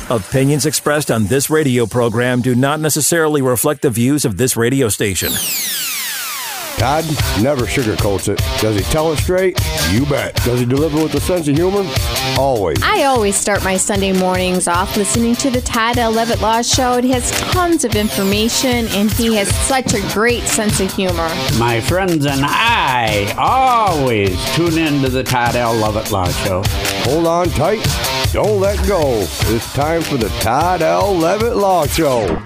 Opinions expressed on this radio program do not necessarily reflect the views of this radio station. Todd never sugarcoats it. Does he tell it straight? You bet. Does he deliver with a sense of humor? Always. I always start my Sunday mornings off listening to the Todd L. Levitt Law Show. It has tons of information, and he has such a great sense of humor. My friends and I always tune in to the Todd L. Levitt Law Show. Hold on tight. Don't let go. It's time for the Todd L. Levitt Law Show.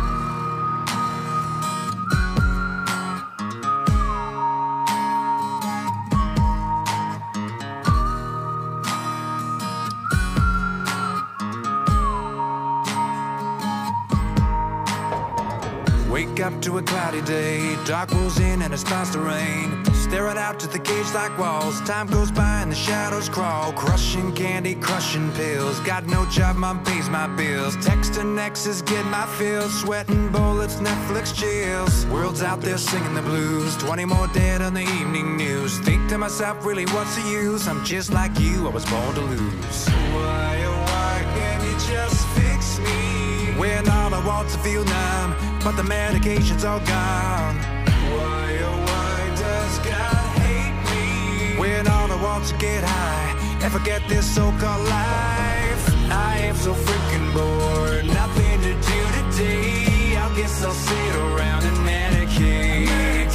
Wake up to a cloudy day, dark rolls in and it starts to rain. Staring out to the cage like walls, time goes by and the shadows crawl. Crushing candy, crushing pills, got no job, mom pays my bills. Texting exes, get my fill, sweating bullets, Netflix chills. World's out there singing the blues, 20 more dead on the evening news. Think to myself, really what's the use? I'm just like you, I was born to lose. Why, oh why can't you just fix me? When all I want to feel numb, but the medication's all gone. Why, oh why does God hate me? When all I want to get high and forget this so-called life. I am so freaking bored, nothing to do today. I guess I'll sit around and medicate.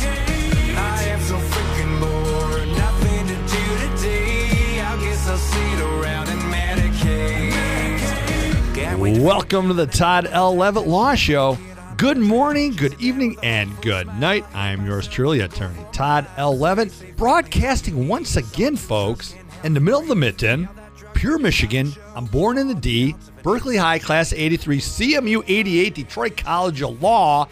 I am so freaking bored, nothing to do today. I guess I'll sit around and medicate. Welcome to the Todd L. Levitt Law Show. Good morning, good evening, and good night. I'm yours truly, attorney Todd L. Levitt, broadcasting once again, folks, in the middle of the mitten, Pure, Michigan. I'm born in the D, Berkeley High, class 83, CMU 88, Detroit College of Law,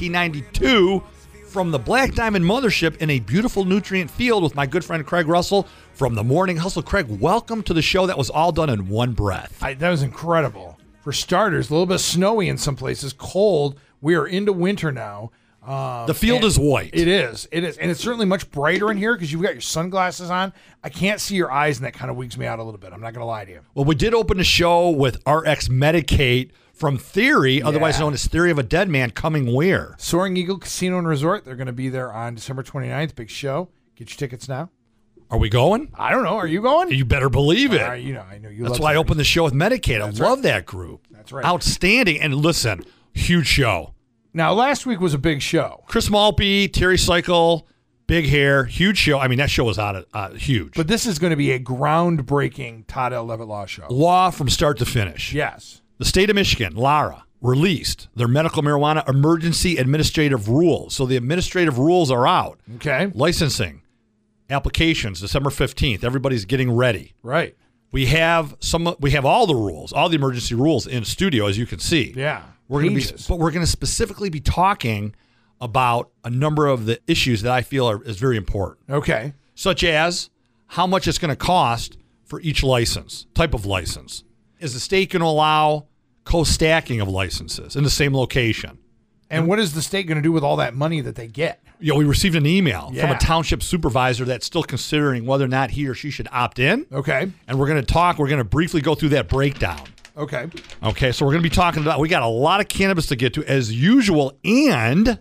1992, from the Black Diamond Mothership in a beautiful nutrient field with my good friend Craig Russell from the Morning Hustle. Craig, welcome to the show. That was all done in one breath. That was incredible. For starters, a little bit snowy in some places, cold. We are into winter now. The field is white. It is. And it's certainly much brighter in here because you've got your sunglasses on. I can't see your eyes, and that kind of wigs me out a little bit. I'm not going to lie to you. Well, we did open the show with RX Medicate from Theory, otherwise known as Theory of a Dead Man, coming where? Soaring Eagle Casino and Resort. They're going to be there on December 29th. Big show. Get your tickets now. Are we going? I don't know. Are you going? You better believe it. I know you. That's why I opened the show with Medicaid. I love that group. That's right. Outstanding. And listen, huge show. Now, last week was a big show. Chris Malpe, Terry Cycle, big hair, huge show. I mean, that show was huge. But this is going to be a groundbreaking Todd L. Levitt Law Show. Law from start to finish. Yes. The state of Michigan, Lara, released their medical marijuana emergency administrative rules. So the administrative rules are out. Okay. Licensing. Applications, December 15th. Everybody's getting ready. Right. We have all the rules, all the emergency rules in studio, as you can see. Yeah. We're going to specifically be talking about a number of the issues that I feel is very important. Okay. Such as how much it's going to cost for each type of license. Is the state going to allow co-stacking of licenses in the same location? And what is the state going to do with all that money that they get? We received an email from a township supervisor that's still considering whether or not he or she should opt in. Okay. And we're going to briefly go through that breakdown. Okay. Okay, so we're going to be talking about, we got a lot of cannabis to get to as usual, and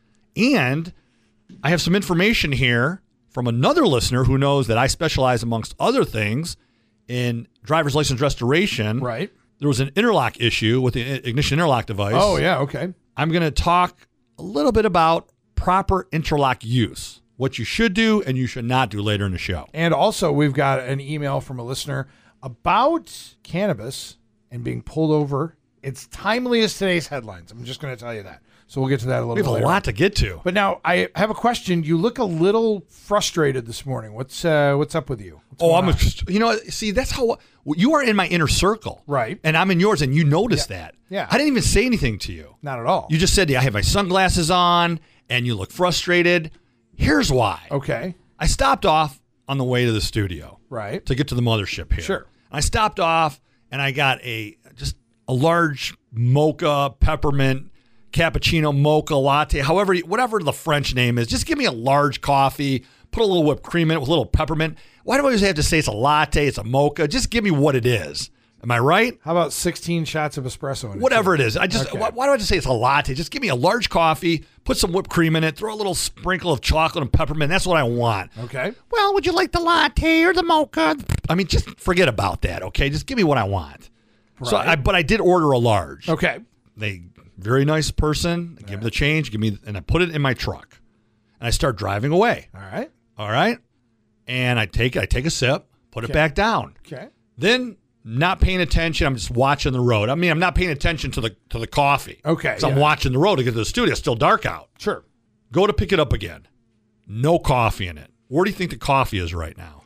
I have some information here from another listener who knows that I specialize, amongst other things, in driver's license restoration. Right. There was an interlock issue with the ignition interlock device. Oh, yeah, okay. I'm going to talk a little bit about proper interlock use, what you should do and you should not do later in the show. And also, we've got an email from a listener about cannabis and being pulled over. It's timely as today's headlines. I'm just going to tell you that. So we'll get to that a little bit later. We have a lot to get to. But now, I have a question. You look a little frustrated this morning. What's up with you? That's how you are in my inner circle. Right. And I'm in yours, and you noticed that. Yeah. I didn't even say anything to you. Not at all. You just said, I have my sunglasses on, and you look frustrated. Here's why. Okay. I stopped off on the way to the studio. Right. To get to the mothership here. Sure. I stopped off, and I got just a large mocha peppermint cappuccino mocha latte, whatever the French name is. Just give me a large coffee, put a little whipped cream in it with a little peppermint. Why do I always have to say it's a latte, it's a mocha? Just give me what it is. Am I right? How about 16 shots of espresso in it? Whatever it is. I just Okay. why do I just say it's a latte? Just give me a large coffee, put some whipped cream in it, throw a little sprinkle of chocolate and peppermint. That's what I want. Okay. Well, would you like the latte or the mocha? I mean, just forget about that, okay? Just give me what I want. Right. But I did order a large. Okay. They very nice person. They give me the change, and I put it in my truck, and I start driving away. All right, and I take a sip, put it back down. Okay. Then, not paying attention, I'm just watching the road. I mean, I'm not paying attention to the coffee. Okay, So I'm watching the road to get to the studio. It's still dark out. Sure. Go to pick it up again. No coffee in it. Where do you think the coffee is right now?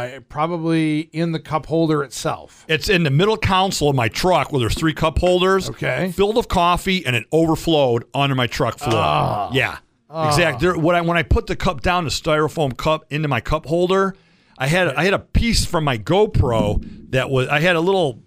Probably in the cup holder itself. It's in the middle console of my truck where there's 3 cup holders. Okay. Filled with coffee, and it overflowed onto my truck floor. Yeah. Exactly. When I put the cup down, the styrofoam cup into my cup holder, I had a piece from my GoPro I had a little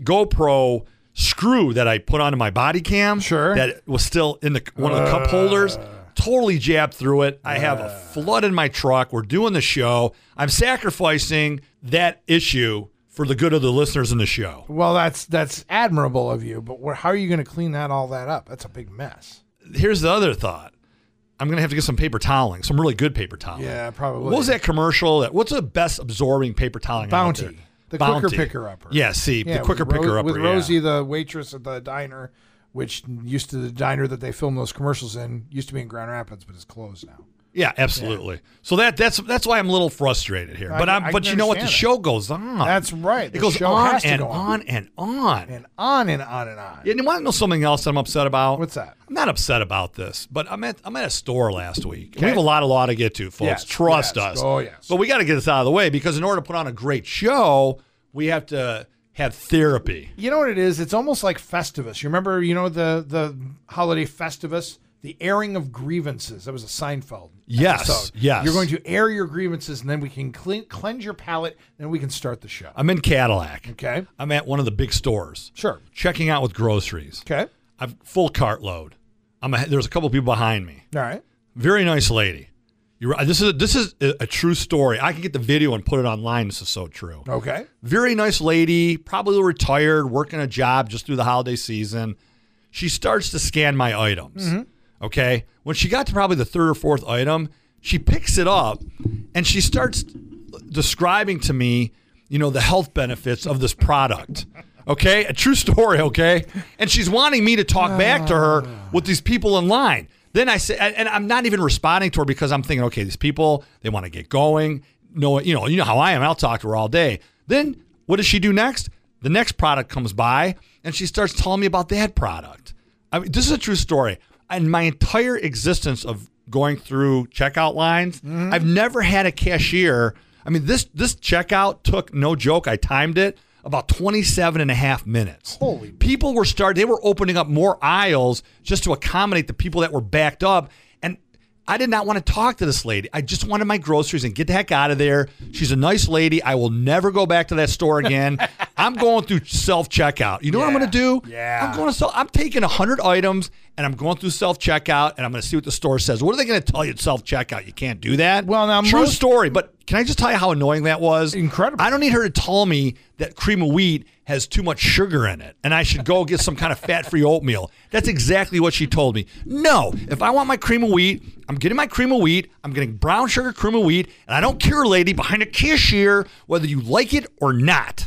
GoPro screw that I put onto my body cam. Sure. That was still in one of the cup holders. Totally jabbed through it. I have a flood in my truck. We're doing the show. I'm sacrificing that issue for the good of the listeners in the show. Well, that's admirable of you, but how are you going to clean all that up? That's a big mess. Here's the other thought. I'm going to have to get some paper toweling, some really good paper toweling. Yeah, probably. What was that commercial? What's the best absorbing paper toweling out there? Bounty. The Bounty. quicker picker-upper. Yeah, the quicker with picker-upper. With Rosie, the waitress at the diner, which the diner that they filmed those commercials in, used to be in Grand Rapids, but it's closed now. Yeah, absolutely. So that's why I'm a little frustrated here. But you know what? The show goes on. That's right. It goes on and on and on. And on and on and on. Yeah, you want to know something else that I'm upset about? What's that? I'm not upset about this, but I'm at a store last week. We have a lot of law to get to, folks. Yes, Trust yes. us. Oh, yes. But we got to get this out of the way because in order to put on a great show, we have to have therapy. You know what it is? It's almost like Festivus. You remember, the holiday Festivus? The airing of grievances. That was a Seinfeld episode. Yes. You're going to air your grievances, and then we can cleanse your palate, and we can start the show. I'm in Cadillac. Okay. I'm at one of the big stores. Sure. Checking out with groceries. Okay. I've full cartload. There's a couple people behind me. All right. Very nice lady. This is a true story. I can get the video and put it online. This is so true. Okay. Very nice lady, probably retired, working a job just through the holiday season. She starts to scan my items. Mm-hmm. Okay. When she got to probably the 3rd or 4th item, she picks it up and she starts describing to me, the health benefits of this product. Okay. A true story. Okay. And she's wanting me to talk back to her with these people in line. Then I say, and I'm not even responding to her because I'm thinking, okay, these people, they want to get going. No, you know how I am. I'll talk to her all day. Then what does she do next? The next product comes by and she starts telling me about that product. I mean, this is a true story. In my entire existence of going through checkout lines, I've never had a cashier. I mean, this checkout took, no joke, I timed it, about 27 and a half minutes. Holy. People they were opening up more aisles just to accommodate the people that were backed up. And I did not want to talk to this lady. I just wanted my groceries and get the heck out of there. She's a nice lady. I will never go back to that store again. I'm going through self-checkout. You know what I'm going to do? Yeah. I'm taking 100 items and I'm going through self-checkout and I'm going to see what the store says. What are they going to tell you at self-checkout? You can't do that. Well, now true story, but can I just tell you how annoying that was? Incredible. I don't need her to tell me that cream of wheat has too much sugar in it and I should go get some kind of fat-free oatmeal. That's exactly what she told me. No, if I want my cream of wheat, I'm getting my cream of wheat. I'm getting brown sugar cream of wheat, and I don't care, lady, behind a cashier, whether you like it or not.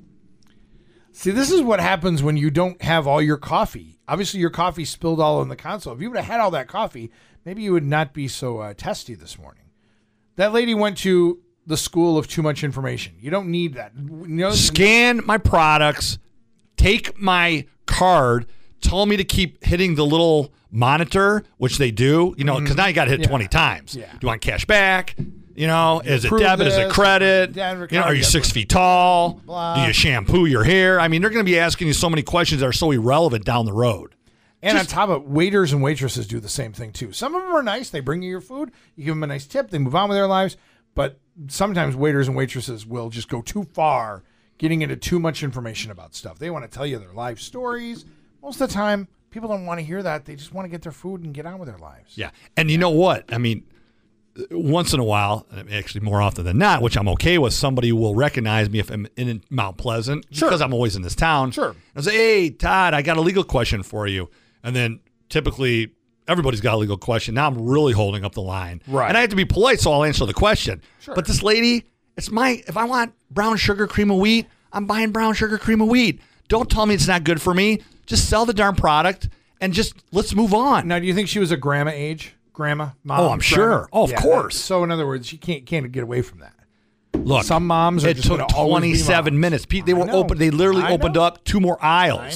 See, this is what happens when you don't have all your coffee. Obviously, your coffee spilled all in the console. If you would have had all that coffee, maybe you would not be so testy this morning. That lady went to the school of too much information. You don't need that. Scan my products, take my card, tell me to keep hitting the little monitor, which they do, because now you got to hit 20 times. Yeah. Do you want cash back? Is it Approve debit? Is it this, credit? Denver Are you County, 6 feet tall? Blah. Do you shampoo your hair? I mean, they're going to be asking you so many questions that are so irrelevant down the road. And on top of it, waiters and waitresses do the same thing too. Some of them are nice. They bring you your food. You give them a nice tip. They move on with their lives. But sometimes waiters and waitresses will just go too far, getting into too much information about stuff. They want to tell you their life stories. Most of the time, people don't want to hear that. They just want to get their food and get on with their lives. Yeah. And you know what? I mean, once in a while, actually more often than not, which I'm okay with, somebody will recognize me if I'm in Mount Pleasant because I'm always in this town. Sure. I'll say, hey, Todd, I got a legal question for you. And then typically everybody's got a legal question. Now I'm really holding up the line. Right. And I have to be polite, so I'll answer the question. Sure. But this lady, if I want brown sugar cream of wheat, I'm buying brown sugar cream of wheat. Don't tell me it's not good for me. Just sell the darn product and just let's move on. Now, do you think she was a grandma age? Grandma? Mom? Oh, I'm sure. Oh, of course. So, in other words, you can't get away from that. Look, Some moms are it just took gonna always be 27 moms. minutes. They were I know. open. They literally I opened know. up 2 more aisles.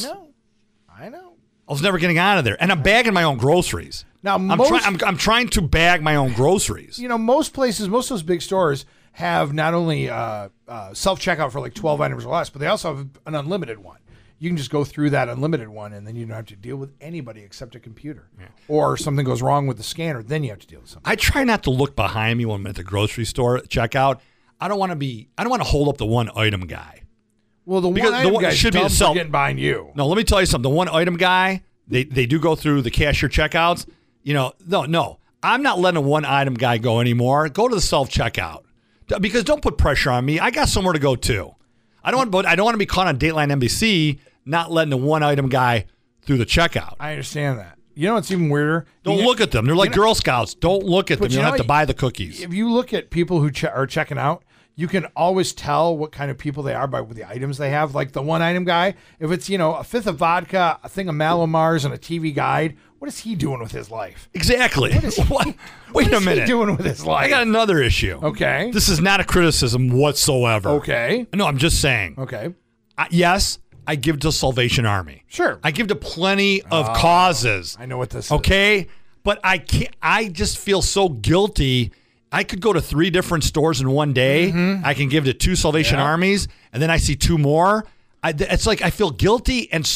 I know. I was never getting out of there, and I'm bagging my own groceries. Now, I'm trying to bag my own groceries. You know, most places, most of those big stores have not only self-checkout for like 12 items or less, but they also have an unlimited one. You can just go through that unlimited one, and then you don't have to deal with anybody except a computer. Yeah. Or something goes wrong with the scanner, then you have to deal with something. I try not to look behind me when I'm at the grocery store checkout. I don't want to hold up the one item guy. Well, the Because one item guy should be the dumb for getting behind you. No, let me tell you something. The one item guy, they do go through the cashier checkouts. You know, no. I'm not letting a one item guy go anymore. Go to the self checkout. Because don't put pressure on me. I got somewhere to go too. I don't want to be caught on Dateline NBC not letting the one item guy through the checkout. I understand that. You know what's even weirder? Don't look at them. They're like Girl Scouts. Don't look at them. You don't have to buy the cookies. If you look at people who are checking out, you can always tell what kind of people they are by the items they have. Like the one item guy, if it's, a fifth of vodka, a thing of Malomars, and a TV guide, what is he doing with his life? Exactly. Wait a minute. What is he doing with his life? I got another issue. Okay. This is not a criticism whatsoever. Okay. No, I'm just saying. Okay. Yes, I give to Salvation Army. Sure. I give to plenty of causes. I know what this is. Okay? But I can't. I just feel so guilty. I could go to 3 different stores in one day. Mm-hmm. I can give to 2 Salvation Armies, and then I see 2 more. It's like I feel guilty, and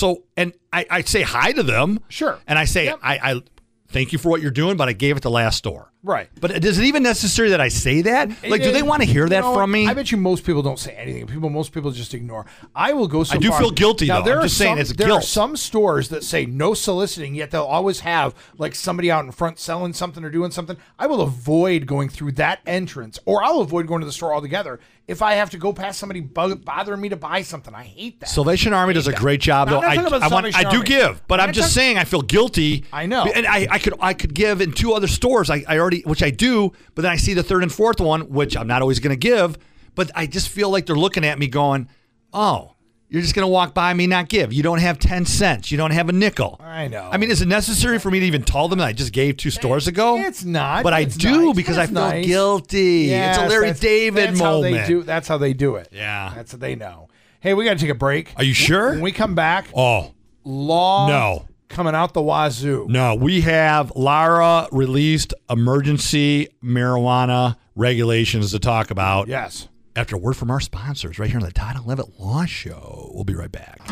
I say hi to them. Sure. And I say, I thank you for what you're doing, but I gave it the last store. Right. But is it even necessary that I say that? Like, do they want to hear that from me? I bet you most people don't say anything. Most people just ignore. I will go so far. I do feel guilty, now, though. I'm just saying it's there guilt. are some stores that say no soliciting, yet they'll always have like somebody out in front selling something or doing something. I will avoid going through that entrance, or I'll avoid going to the store altogether if I have to go past somebody bothering me to buy something. I hate that. Salvation Army does a great job, though. I'm not talking about Salvation I do Army. give, but I'm just saying I feel guilty. I know. And I could give in 2 other stores. I already, which I do, but then I see the 3rd and 4th one, which I'm not always going to give. But I just feel like they're looking at me going, "Oh, you're just going to walk by me, not give. You don't have 10 cents. You don't have a nickel." I know. I mean, is it necessary for me to even tell them that I just gave 2 stores ago? It's not. But It's I do nice. because It's I feel nice. guilty. Yes, it's a Larry David moment. That's how they do it. Yeah. That's what they know. Hey, we got to take a break. Are you sure? When we come back, Oh, law no. coming out the wazoo. No, we have Lara released emergency marijuana regulations to talk about. Yes. After a word from our sponsors right here on the Todd and Levitt Law Show. We'll be right back.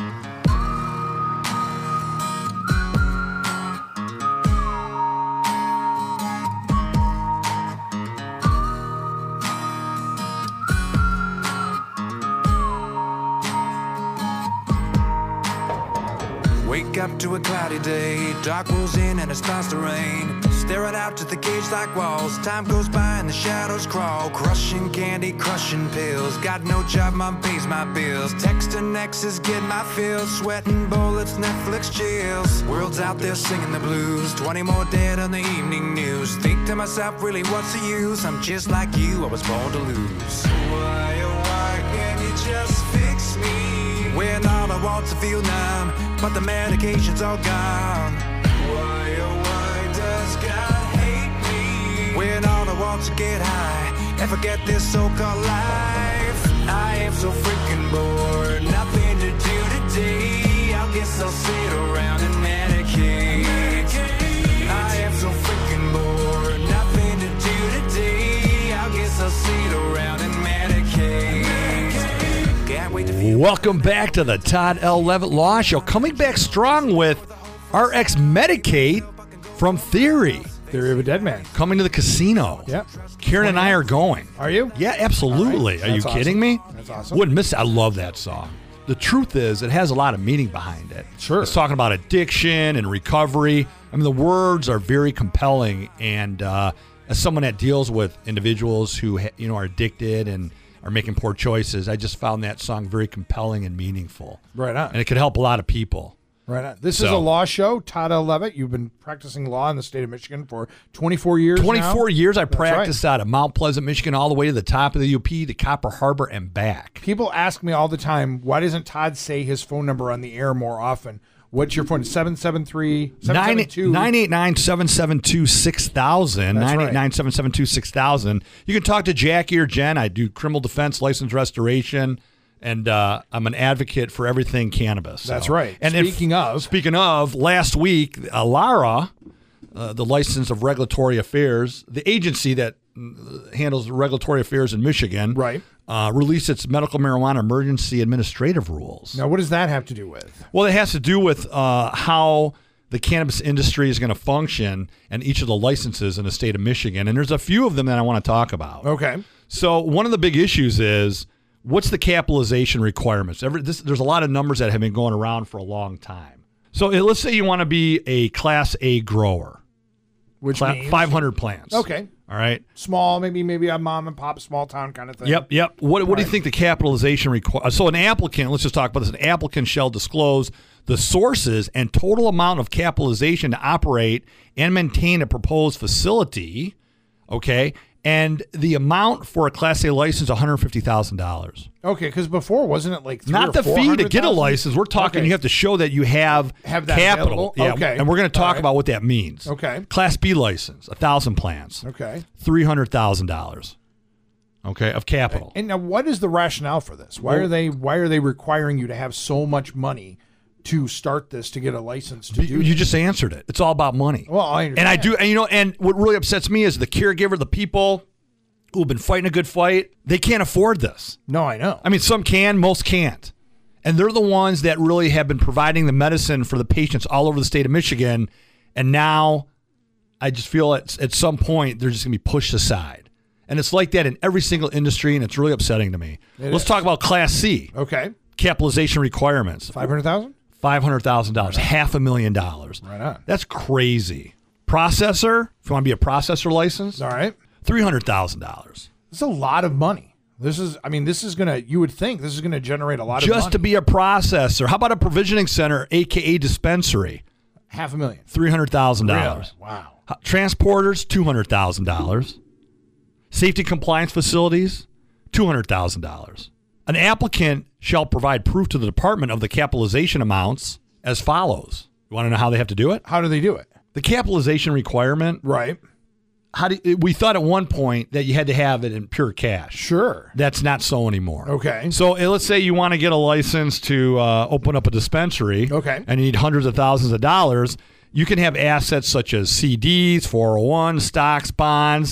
Wake up to a cloudy day, dark rolls in and it starts to rain. Staring out to the cage-like walls, time goes by and the shadows crawl. Crushing candy, crushing pills, got no job, mom pays my bills. Texting exes, get my fills, sweating bullets, Netflix chills. World's out there singing the blues, 20 more dead on the evening news. Think to myself, really what's the use? I'm just like you, I was born to lose. Why, oh why can't you just fix me? When all I want's to feel numb, but the medication's all gone. Why, oh why does God hate me? When all I want's to get high and forget this so-called life. I am so freaking bored, nothing to do today. I guess I'll sit around and medicate. I am so freaking bored, nothing to do today. I guess I'll sit around and medicate. Can't wait to feel. Welcome back to the Todd L. Levitt Law Show. Coming back strong with RX Medicate from Theory. Theory of a Dead Man. Coming to the casino. Yep. Karen and I are going. Are you? Yeah, absolutely. All right. Are you That's kidding awesome. me? That's awesome. Wouldn't miss it. I love that song. The truth is, it has a lot of meaning behind it. Sure. It's talking about addiction and recovery. I mean, the words are very compelling, and as someone that deals with individuals who are addicted and are making poor choices, I just found that song very compelling and meaningful. Right on. And it could help a lot of people. Right on. This is a law show. Todd L. Levitt, you've been practicing law in the state of Michigan for 24 years 24 now? years. I That's practiced out of Mount Pleasant, Michigan, all the way to the top of the UP, to Copper Harbor, and back. People ask me all the time, why doesn't Todd say his phone number on the air more often? What's your phone? 773-772. 989-772-6000. 989-772-6000. You can talk to Jackie or Jen. I do criminal defense, license restoration, and I'm an advocate for everything cannabis. That's right. And Speaking of, last week, LARA, the License of Regulatory Affairs, the agency that handles regulatory affairs in Michigan, right, released its medical marijuana emergency administrative rules. Now, what does that have to do with? Well, it has to do with how the cannabis industry is going to function and each of the licenses in the state of Michigan. And there's a few of them that I want to talk about. Okay. So one of the big issues is, what's the capitalization requirements? There's a lot of numbers that have been going around for a long time. So let's say you want to be a Class A grower. Which means? 500 plants. Okay. All right. Small, maybe a mom and pop, small town kind of thing. Yep. What do you think the capitalization requires? So an applicant, let's just talk about this. An applicant shall disclose the sources and total amount of capitalization to operate and maintain a proposed facility, okay? And the amount for a Class A license, $150,000. Okay, because before, wasn't it like not the fee to get a license? We're talking you have to show that you have that capital. Available? Yeah, okay. And we're going to talk about what that means. Okay. Class B license, 1,000 plants. Okay. $300,000. Okay, of capital. And now, what is the rationale for this? Why are they requiring you to have so much money to start this, to get a license to do? You just answered it. It's all about money. Well, I understand. And I do, and what really upsets me is the caregiver, the people who have been fighting a good fight, they can't afford this. No, I know. I mean, some can, most can't. And they're the ones that really have been providing the medicine for the patients all over the state of Michigan. And now I just feel at some point they're just going to be pushed aside. And it's like that in every single industry, and it's really upsetting to me. Let's talk about Class C. Okay. Capitalization requirements. $500,000? $500,000, $500,000. Right on. That's crazy. Processor, if you want to be a processor license, all right, $300,000. That's a lot of money. This is gonna. You would think this is gonna generate a lot of money. Just to be a processor. How about a provisioning center, aka dispensary? $500,000. $300,000. Really? Wow. Transporters, $200,000. Safety compliance facilities, $200,000. An applicant shall provide proof to the department of the capitalization amounts as follows. You want to know how they have to do it? How do they do it? The capitalization requirement. Right. We thought at one point that you had to have it in pure cash. Sure. That's not so anymore. Okay. So let's say you want to get a license to open up a dispensary. Okay. And you need hundreds of thousands of dollars. You can have assets such as CDs, 401, stocks, bonds.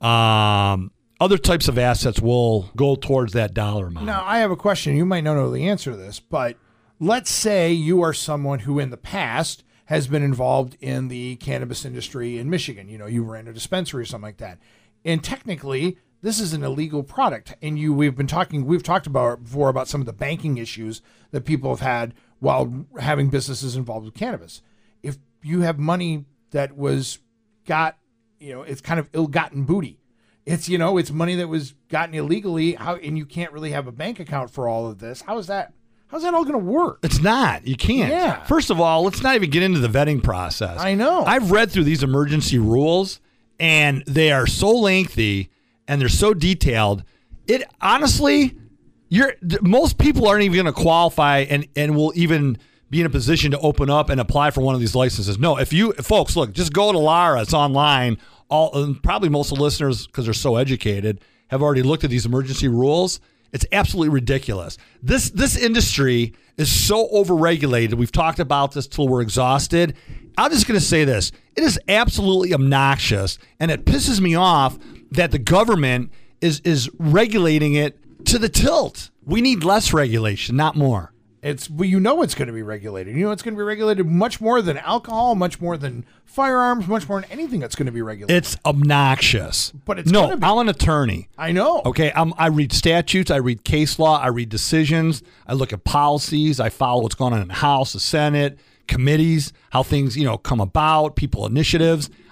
Other types of assets will go towards that dollar amount. Now, I have a question. You might not know the answer to this, but let's say you are someone who in the past has been involved in the cannabis industry in Michigan. You ran a dispensary or something like that. And technically, this is an illegal product. And we've talked about before about some of the banking issues that people have had while having businesses involved with cannabis. If you have money that was it's kind of ill-gotten booty. It's money that was gotten illegally, and you can't really have a bank account for all of this. How's that all going to work? It's not. You can't. Yeah. First of all, let's not even get into the vetting process. I know. I've read through these emergency rules, and they are so lengthy and they're so detailed. It honestly, most people aren't even going to qualify and will even be in a position to open up and apply for one of these licenses. No, folks, look, just go to LARA. It's online. Probably most of the listeners, because they're so educated, have already looked at these emergency rules. It's absolutely ridiculous. This industry is so overregulated. We've talked about this till we're exhausted. I'm just going to say this. It is absolutely obnoxious, and it pisses me off that the government is regulating it to the tilt. We need less regulation, not more. It's going to be regulated. It's going to be regulated much more than alcohol, much more than firearms, much more than anything that's going to be regulated. It's obnoxious. But it's no. I'm an attorney. I know. Okay. I read statutes. I read case law. I read decisions. I look at policies. I follow what's going on in the House, the Senate, committees, how things come about, people initiatives.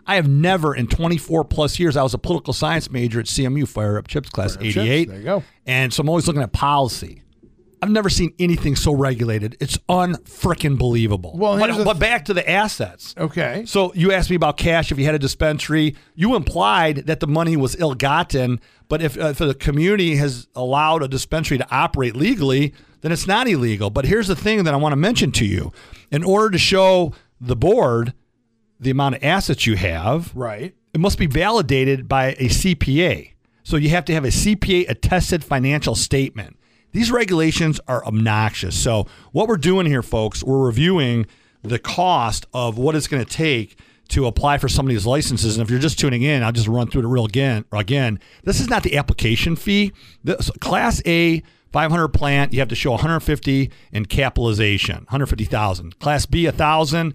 I have never in 24 plus years, I was a political science major at CMU, Fire Up Chips class 88. There you go. And so I'm always looking at policy. I've never seen anything so regulated. It's unfrickin' believable. Well, but back to the assets. Okay. So you asked me about cash. If you had a dispensary, you implied that the money was ill-gotten. But if the community has allowed a dispensary to operate legally, then it's not illegal. But here's the thing that I want to mention to you. In order to show the board the amount of assets you have, Right. it must be validated by a CPA. So you have to have a CPA-attested financial statement. These regulations are obnoxious. So what we're doing here, folks, we're reviewing the cost of what it's going to take to apply for some of these licenses. And if you're just tuning in, I'll just run through it again. This is not the application fee. This, Class A 500 plant, you have to show 150 in capitalization, 150,000. Class B 1,000,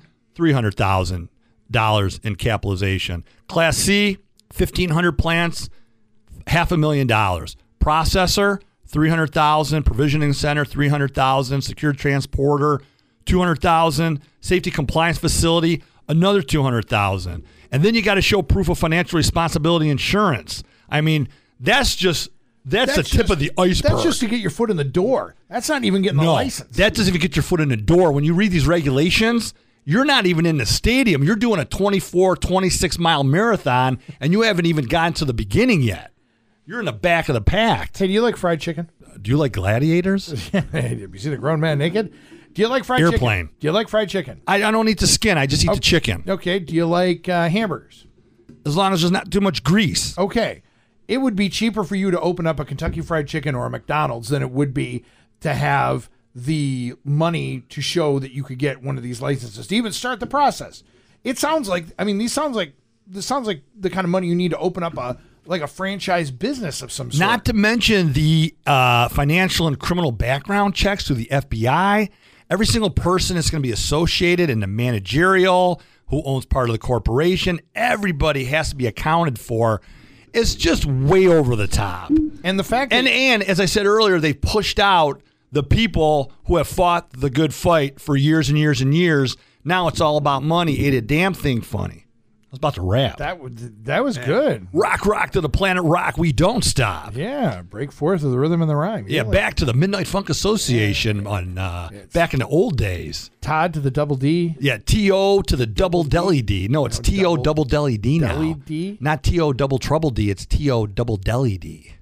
$300,000 in capitalization. Class C 1,500 plants, $500,000. Processor, $300,000, provisioning center, $300,000, secure transporter, $200,000, safety compliance facility, another $200,000. And then you got to show proof of financial responsibility insurance. I mean, that's the tip of the iceberg. That's just to get your foot in the door. That's not even getting the license. That doesn't even get your foot in the door. When you read these regulations, you're not even in the stadium. You're doing a 24, 26-mile marathon, and you haven't even gotten to the beginning yet. You're in the back of the pack. Hey, do you like fried chicken? Do you like gladiators? Hey, you see the grown man naked? Do you like fried Airplane. chicken? Do you like fried chicken? I don't eat the skin. I just eat the chicken. Okay. Do you like hamburgers? As long as there's not too much grease. Okay. It would be cheaper for you to open up a Kentucky Fried Chicken or a McDonald's than it would be to have the money to show that you could get one of these licenses to even start the process. It sounds like, this sounds like the kind of money you need to open up a franchise business of some sort. Not to mention the financial and criminal background checks through the FBI. Every single person is going to be associated in the managerial, who owns part of the corporation. Everybody has to be accounted for. It's just way over the top. And the fact that and as I said earlier, they've pushed out the people who have fought the good fight for years and years and years. Now it's all about money. Ain't a damn thing funny. I was about to rap. that was good. Rock to the planet rock. We don't stop. Yeah, break forth with the rhythm and the rhyme. Yeah, back to the Midnight Funk Association on back in the old days. Todd to the double D. Yeah, T.O. to the double deli D. No, it's T.O. double deli D now. Deli D? Not T.O. double trouble D. It's T.O. double deli D.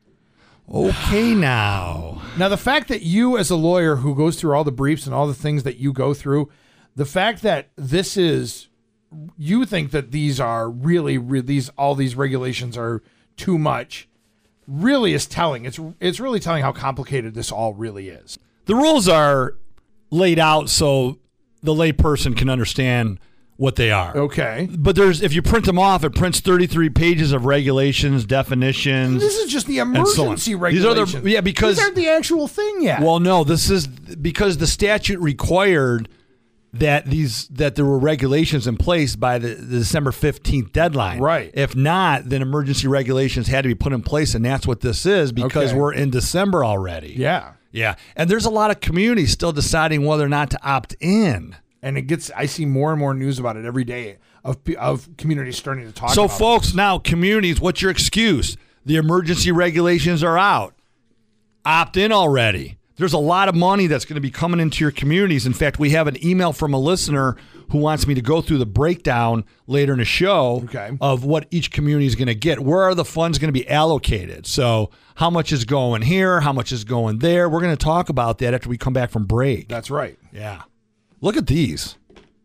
Okay, now. Now, the fact that you, as a lawyer who goes through all the briefs and all the things that you go through, the fact that this is, you think that these are really all these regulations are too much, really is telling. It's really telling how complicated this all really is. The rules are laid out so the layperson can understand what they are. Okay. But if you print them off, it prints 33 pages of regulations, definitions. This is just the emergency regulations. Because these aren't the actual thing yet. Well, no, this is because the statute required that there were regulations in place by the December 15th deadline. Right. If not, then emergency regulations had to be put in place, and that's what this is because we're in December already. Yeah. Yeah. And there's a lot of communities still deciding whether or not to opt in. And I see more and more news about it every day of communities starting to talk about So, it. folks, now communities, what's your excuse? The emergency regulations are out. Opt in already. There's a lot of money that's going to be coming into your communities. In fact, we have an email from a listener who wants me to go through the breakdown later in the show of what each community is going to get. Where are the funds going to be allocated? So how much is going here? How much is going there? We're going to talk about that after we come back from break. That's right. Yeah. Look at these.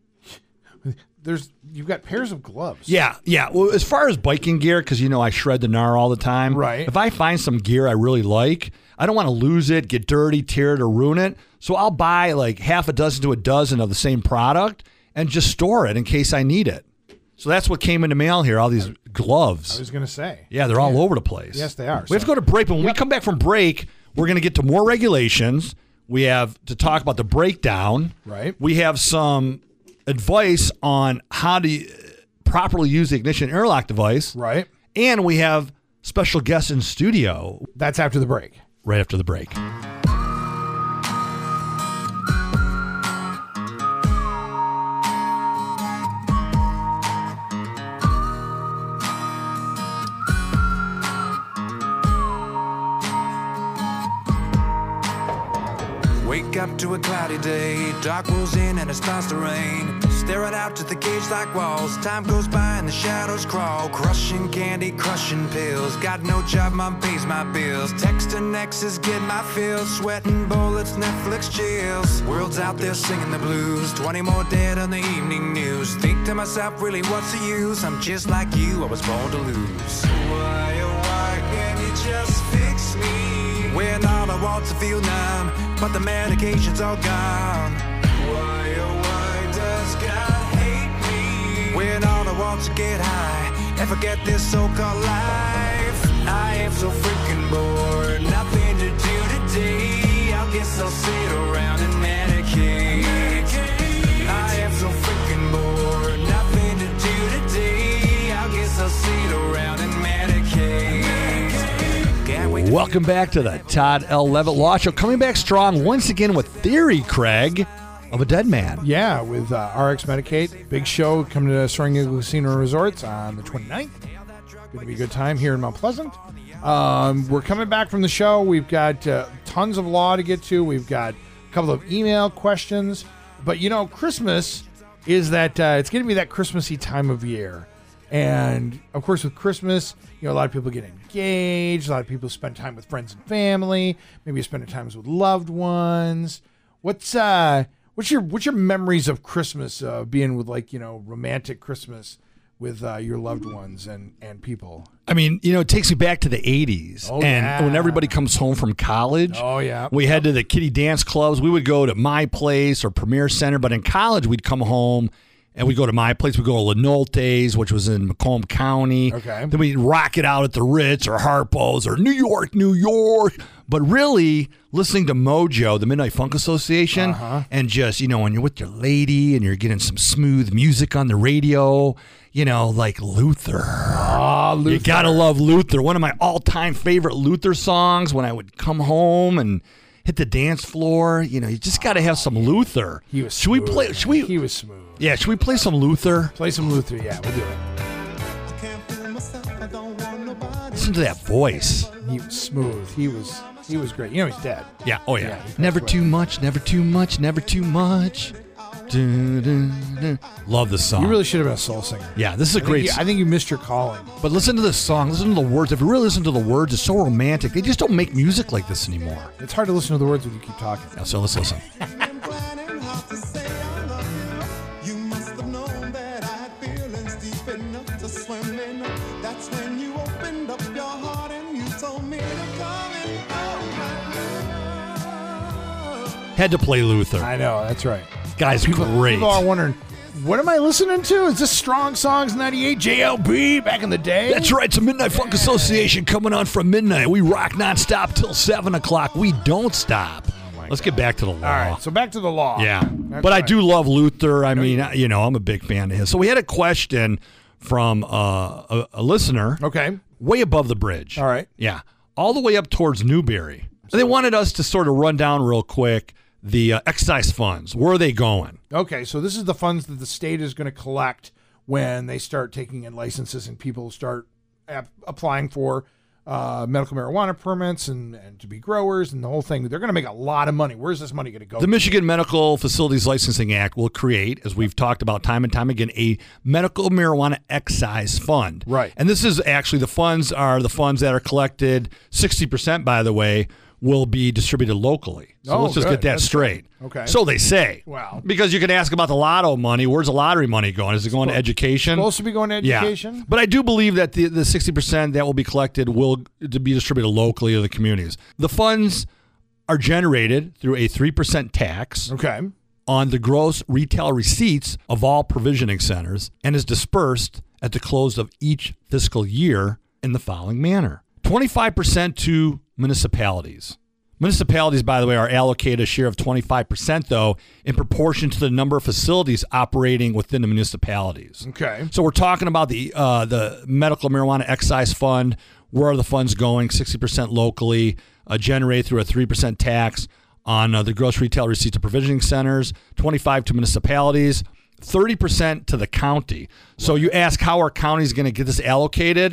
You've got pairs of gloves. Yeah. Well, as far as biking gear, because I shred the gnar all the time. Right. If I find some gear I really like, I don't want to lose it, get dirty, tear it, or ruin it. So I'll buy like half a dozen to a dozen of the same product and just store it in case I need it. So that's what came in the mail here, all these gloves. I was going to say. Yeah, they're all over the place. Yes, they are. We have to go to break. But when we come back from break, we're going to get to more regulations. We have to talk about the breakdown. Right. We have some advice on how to properly use the ignition airlock device. Right. And we have special guests in studio. That's after the break. Right after the break. to a cloudy day. Dark rolls in and it starts to rain. Staring out to the cage-like walls. Time goes by and the shadows crawl. Crushing candy, crushing pills. Got no job, mom pays my bills. Texting exes, get my fills. Sweating bullets, Netflix chills. World's out there singing the blues. 20 more dead on the evening news. Think to myself, really, what's the use? I'm just like you, I was born to lose. Why, oh why can't you just fix me? When all I want to feel numb, but the medication's all gone. Why, oh why does God hate me? When all I want to get high and forget this so-called life. I am so freaking bored, nothing to do today. I guess I'll sit around and medicate. I am so freaking bored, nothing to do today. I guess I'll sit around and medicate. Welcome back to the Todd L. Levitt Law Show. Coming back strong once again with Theory, Craig, of a Dead Man. Yeah, with RX Medicaid. Big show coming to Soaring Eagle Casino and Resorts on the 29th. Going to be a good time here in Mount Pleasant. We're coming back from the show. We've got tons of law to get to. We've got a couple of email questions. But, you know, Christmas is that it's going to be that Christmassy time of year. And, of course, with Christmas, you know, a lot of people get engaged. A lot of people spend time with friends and family. Maybe you spend time with loved ones. What's your memories of Christmas, being with, like, you know, romantic Christmas with your loved ones and people? I mean, you know, it takes me back to the 80s. Oh, and yeah. when everybody comes home from college, Oh, yeah. we head to the kiddie dance clubs. We would go to My Place or Premier Center. But in college, we'd come home and we'd go to My Place. We'd go to Lenolte's, which was in Macomb County. Okay. Then we'd rock it out at the Ritz or Harpo's or New York, New York. But really, listening to Mojo, the Midnight Funk Association, and just, you know, when you're with your lady and you're getting some smooth music on the radio, you know, like Luther. Luther. You gotta love Luther. One of my all-time favorite Luther songs. When I would come home and hit the dance floor, you know, you just gotta have some Luther. He was Should we smooth, play? man. Should we? He was smooth. Yeah. Should we play some Luther? Play some Luther. Yeah, we'll do it. Listen to that voice. He was smooth. He was great. You know, he's dead. Yeah. Oh yeah. Yeah, he passed Never away. too much. Never too much. Never too much. Dun, dun, dun. Love this song. You really should have been a soul singer. Yeah. This is a great. I think you missed your calling. But listen to this song. Listen to the words. If you really listen to the words, it's so romantic. They just don't make music like this anymore. It's hard to listen to the words when you keep talking. Yeah, so let's listen. Had to play Luther. I know, that's right. Guy's great. People are wondering, what am I listening to? Is this Strong Songs 98 JLB back in the day? That's right. It's a Midnight Funk Association coming on from midnight. We rock nonstop till 7 o'clock. We don't stop. Let's get back to the law. All right, so back to the law. Yeah. That's But I right. do love Luther. I mean, you know, I'm a big fan of his. So we had a question from a listener. Okay. Way above the bridge. All right. Yeah. All the way up towards Newberry. And they wanted us to sort of run down real quick the excise funds. Where are they going? Okay, so this is the funds that the state is going to collect when they start taking in licenses and people start applying for medical marijuana permits and to be growers and the whole thing. They're going to make a lot of money. Where's this money going to go? The Michigan Medical Facilities Licensing Act will create, as we've talked about time and time again, a medical marijuana excise fund. Right. And this is actually the funds that are collected, 60%, by the way, will be distributed locally. So Oh, let's just good. get that That's straight. good. Okay. So they say. Wow. Because you can ask about the lotto money. Where's the lottery money going? Is it going to education? Supposed to be going to education? Yeah. But I do believe that the 60% that will be collected will to be distributed locally to the communities. The funds are generated through a 3% tax Okay. on the gross retail receipts of all provisioning centers and is dispersed at the close of each fiscal year in the following manner. 25% to municipalities. Municipalities, by the way, are allocated a share of 25%, though, in proportion to the number of facilities operating within the municipalities. Okay. So we're talking about the medical marijuana excise fund. Where are the funds going? 60% locally, generated through a 3% tax on the gross retail receipts of provisioning centers, 25% to municipalities, 30% to the county. So you ask how our county is going to get this allocated?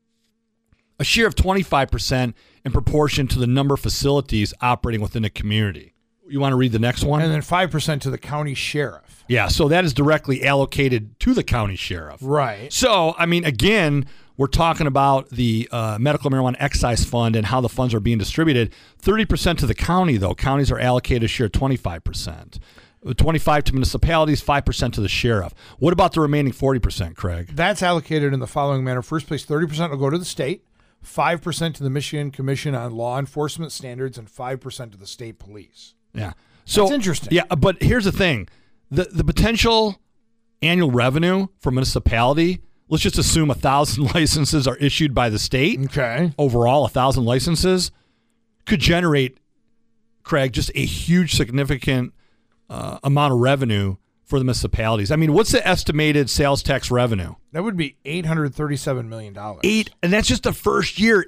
A share of 25% in proportion to the number of facilities operating within the community. You want to read the next one? And then 5% to the county sheriff. Yeah, so that is directly allocated to the county sheriff. Right. So, I mean, again, we're talking about the medical marijuana excise fund and how the funds are being distributed. 30% to the county, though. Counties are allocated a share of 25%. 25% to municipalities, 5% to the sheriff. What about the remaining 40%, Craig? That's allocated in the following manner. First place, 30% will go to the state, 5% to the Michigan Commission on Law Enforcement Standards, and 5% to the state police. Yeah. So That's interesting. Yeah, but here's the thing. The potential annual revenue for municipality, let's just assume 1,000 licenses are issued by the state. Okay. Overall, 1,000 licenses could generate, Craig, just a huge, significant amount of revenue for the municipalities. I mean, what's the estimated sales tax revenue? That would be $837 million. And that's just the first year,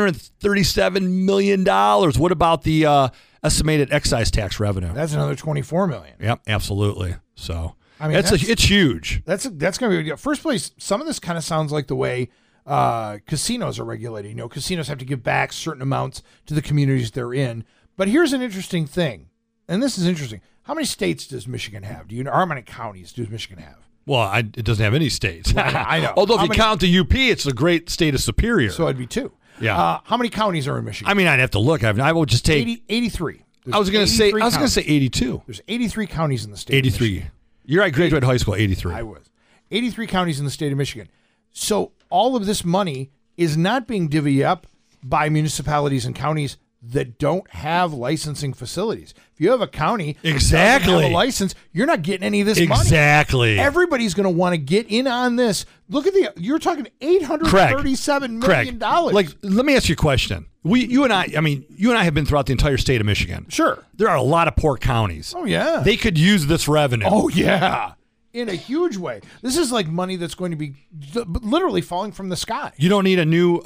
$837 million. What about the estimated excise tax revenue? That's another $24 million. Yep, absolutely. So, I mean, it's huge. That's going to be first place. Some of this kind of sounds like the way casinos are regulated. You know, casinos have to give back certain amounts to the communities they're in. But here's an interesting thing, and this is interesting. How many states does Michigan have? Do you know? Or how many counties does Michigan have? Well, it doesn't have any states. I know. Although if you count the UP, it's the great state of Superior. So it'd be 2. Yeah. How many counties are in Michigan? I mean, I'd have to look. I would just take 83. I was going to say 82. There's 83 counties in the state. 83. Of Michigan. I graduated high school 83. I was. 83 counties in the state of Michigan. So all of this money is not being divvied up by municipalities and counties that don't have licensing facilities. If you have a county that doesn't have a license, you're not getting any of this money. Exactly. Everybody's going to want to get in on this. Look at you're talking $837 million. Like, let me ask you a question. You and I have been throughout the entire state of Michigan. Sure. There are a lot of poor counties. Oh, yeah. They could use this revenue. Oh, yeah. In a huge way. This is like money that's going to be literally falling from the sky. You don't need a new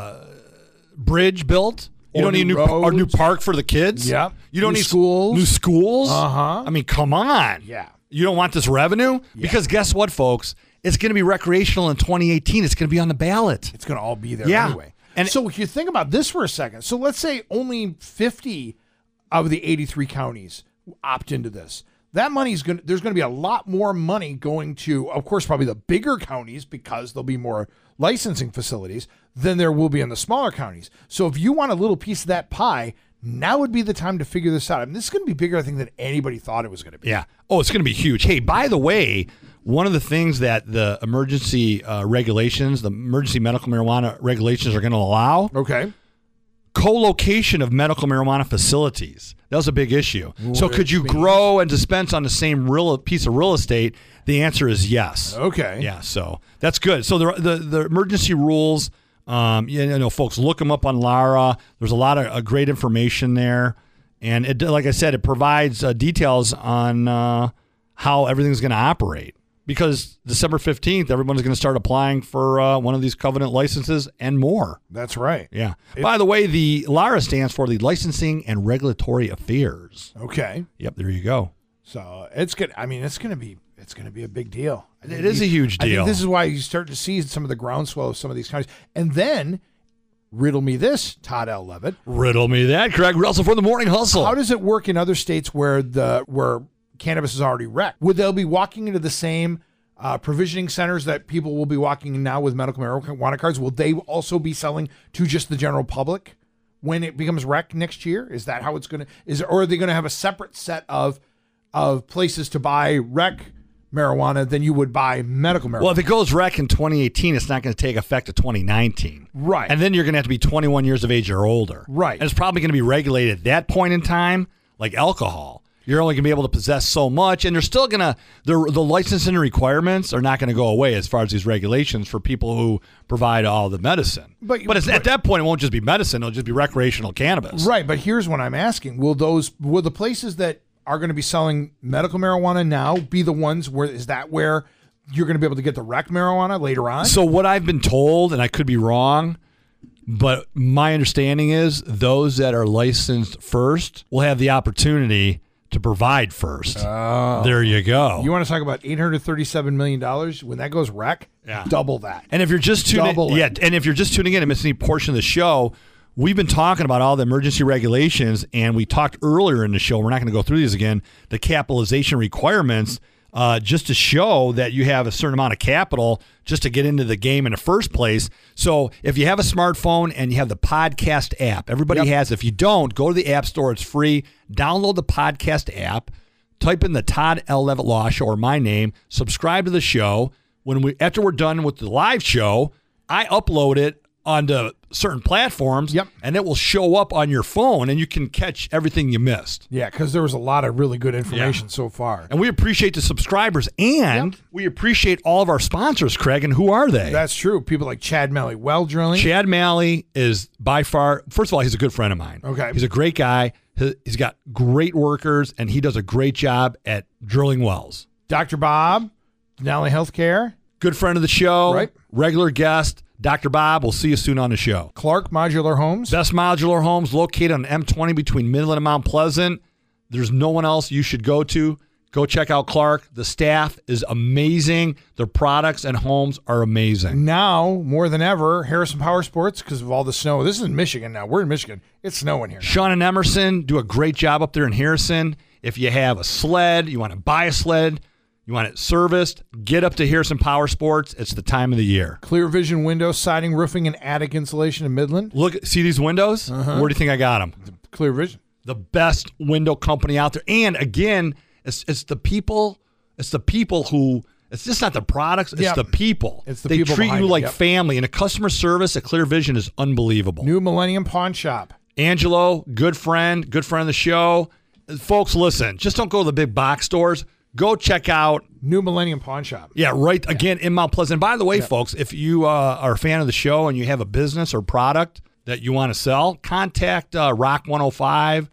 bridge built. You don't need a new park for the kids. Yeah. You don't need schools. New schools. Uh-huh. I mean, come on. Yeah. You don't want this revenue? Yeah. Because guess what, folks? It's going to be recreational in 2018. It's going to be on the ballot. It's going to all be there anyway. And so if you think about this for a second, so let's say only 50 of the 83 counties opt into this. That money's there's going to be a lot more money going to, of course, probably the bigger counties because there'll be more licensing facilities than there will be in the smaller counties. So if you want a little piece of that pie, now would be the time to figure this out. I mean, this is going to be bigger, I think, than anybody thought it was going to be. Yeah. Oh, it's going to be huge. Hey, by the way, one of the things that the emergency regulations, the emergency medical marijuana regulations are going to allow, co-location of medical marijuana facilities. That was a big issue. So could you grow and dispense on the same piece of real estate? The answer is yes. Okay. Yeah, so that's good. So the emergency rules, folks, look them up on Lara. There's a lot of great information there. And it, like I said, it provides details on how everything's going to operate. Because December 15th, everyone's going to start applying for one of these covenant licenses and more. That's right. Yeah. By the way, the LARA stands for the Licensing and Regulatory Affairs. Okay. Yep, there you go. So it's good. I mean, it's going to be a big deal. It is a huge deal. I think this is why you start to see some of the groundswell of some of these counties. And then, riddle me this, Todd L. Levitt. Riddle me that, Craig Russell for the Morning Hustle. How does it work in other states where cannabis is already wrecked? Would they be walking into the same provisioning centers that people will be walking in now with medical marijuana cards? Will they also be selling to just the general public when it becomes rec next year? Is that how it's going to? Or are they going to have a separate set of places to buy rec marijuana than you would buy medical marijuana? Well, if it goes rec in 2018, it's not going to take effect to 2019. Right. And then you're going to have to be 21 years of age or older. Right. And it's probably going to be regulated at that point in time, like alcohol. You're only going to be able to possess so much, and they're still going to, the licensing requirements are not going to go away as far as these regulations for people who provide all the medicine. But at that point, it won't just be medicine, it'll just be recreational cannabis. Right, but here's what I'm asking. Will the places that are going to be selling medical marijuana now be the ones where you're going to be able to get the rec marijuana later on? So what I've been told, and I could be wrong, but my understanding is those that are licensed first will have the opportunity to provide first. Oh. There you go. You want to talk about $837 million? When that goes rec, double that. And if you're just tuning in and missed any portion of the show, we've been talking about all the emergency regulations, and we talked earlier in the show, we're not going to go through these again, the capitalization requirements, just to show that you have a certain amount of capital just to get into the game in the first place. So if you have a smartphone and you have the podcast app, everybody has. If you don't, go to the App Store. It's free. Download the podcast app. Type in the Todd L. Levitt Law Show or my name. Subscribe to the show. After we're done with the live show, I upload it onto certain platforms, and it will show up on your phone, and you can catch everything you missed. Yeah, because there was a lot of really good information so far. And we appreciate the subscribers, and we appreciate all of our sponsors, Craig, and who are they? That's true. People like Chad Malley Well Drilling. Chad Malley is by far, first of all, he's a good friend of mine. Okay. He's a great guy. He's got great workers, and he does a great job at drilling wells. Dr. Bob, Denali Healthcare. Good friend of the show. Right. Regular guest. Dr. Bob, we'll see you soon on the show. Clark Modular Homes. Best modular homes located on M20 between Midland and Mount Pleasant. There's no one else you should go to. Go check out Clark. The staff is amazing. Their products and homes are amazing. Now, more than ever, Harrison Power Sports, because of all the snow. This is in Michigan now. We're in Michigan. It's snowing here now. Sean and Emerson do a great job up there in Harrison. If you have a sled, you want to buy a sled, you want it serviced, get up to Harrison Power Sports. It's the time of the year. Clear Vision Windows, Siding, Roofing, and Attic Insulation in Midland. Look, see these windows? Where do you think I got them? Clear Vision. The best window company out there. And again, it's the people. It's the people who. It's just not the products. It's the people. It's the they people treat behind you it, like family, and the customer service at Clear Vision is unbelievable. New Millennium Pawn Shop. Angelo, good friend of the show. Folks, listen. Just don't go to the big box stores. Go check out New Millennium Pawn Shop. Yeah, right. Again, in Mount Pleasant. By the way, folks, if you are a fan of the show and you have a business or product that you want to sell, contact Rock 105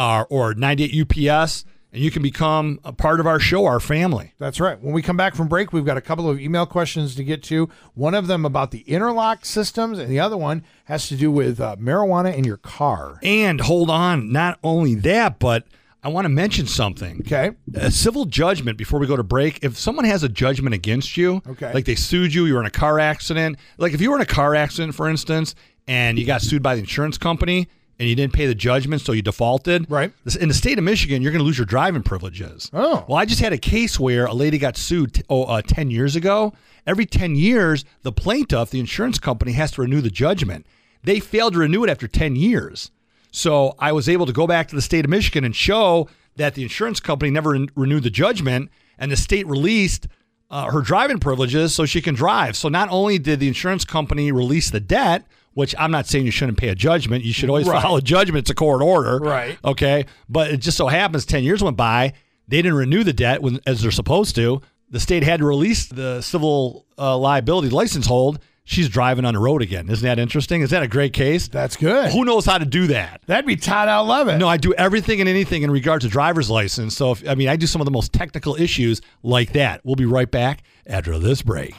or 98 UPS, and you can become a part of our show, our family. That's right. When we come back from break, we've got a couple of email questions to get to. One of them about the interlock systems, and the other one has to do with marijuana in your car. And hold on, not only that, but I want to mention something. Okay. A civil judgment before we go to break. If someone has a judgment against you, like they sued you, you were in a car accident. Like if you were in a car accident, for instance, and you got sued by the insurance company and you didn't pay the judgment, so you defaulted. Right. In the state of Michigan, you're going to lose your driving privileges. Oh. Well, I just had a case where a lady got sued 10 years ago. Every 10 years, the plaintiff, the insurance company, has to renew the judgment. They failed to renew it after 10 years. So I was able to go back to the state of Michigan and show that the insurance company never renewed the judgment, and the state released her driving privileges so she can drive. So not only did the insurance company release the debt, which I'm not saying you shouldn't pay a judgment. You should always follow a judgment. It's a court order. Right. Okay. But it just so happens 10 years went by. They didn't renew the debt as they're supposed to. The state had to release the civil liability license hold. She's driving on the road again. Isn't that interesting? Is that a great case? That's good. Who knows how to do that? That'd be Todd L. Levitt. No, I do everything and anything in regards to driver's license. So, I do some of the most technical issues like that. We'll be right back after this break.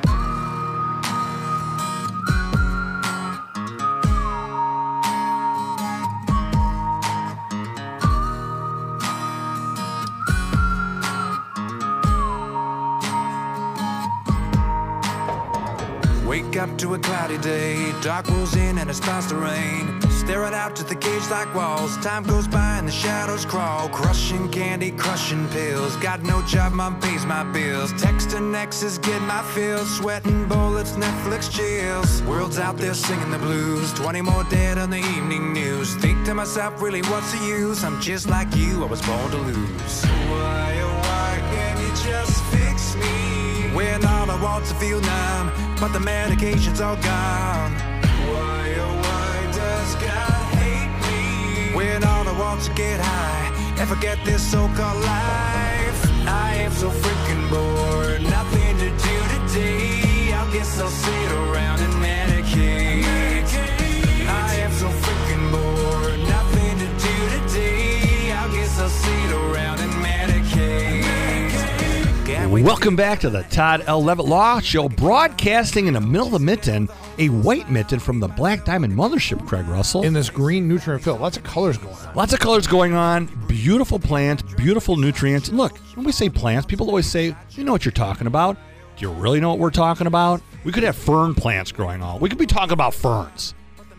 Wake up to a cloudy day, dark rolls in and it starts to rain. Staring out to the cage-like walls, time goes by and the shadows crawl. Crushing candy, crushing pills, got no job, mom pays my bills. Texting exes, get my fills, sweating bullets, Netflix chills. World's out there singing the blues, 20 more dead on the evening news. Think to myself, really what's the use? I'm just like you, I was born to lose. Why can't you just fix me? When all I want's to feel numb, but the medication's all gone. Why does God hate me? When all I want's to get high and forget this so-called life. I am so freaking bored, nothing to do today. I guess I'll sit around and medicate. I am so freaking bored, nothing to do today. I guess I'll sit around and medicate. Welcome back to the Todd L. Levitt Law Show, broadcasting in the middle of the mitten, a white mitten from the Black Diamond Mothership, Craig Russell. In this green nutrient field. Lots of colors going on. Lots of colors going on, beautiful plants, beautiful nutrients. And look, when we say plants, people always say, you know what you're talking about. Do you really know what we're talking about? We could have fern plants growing on. We could be talking about ferns.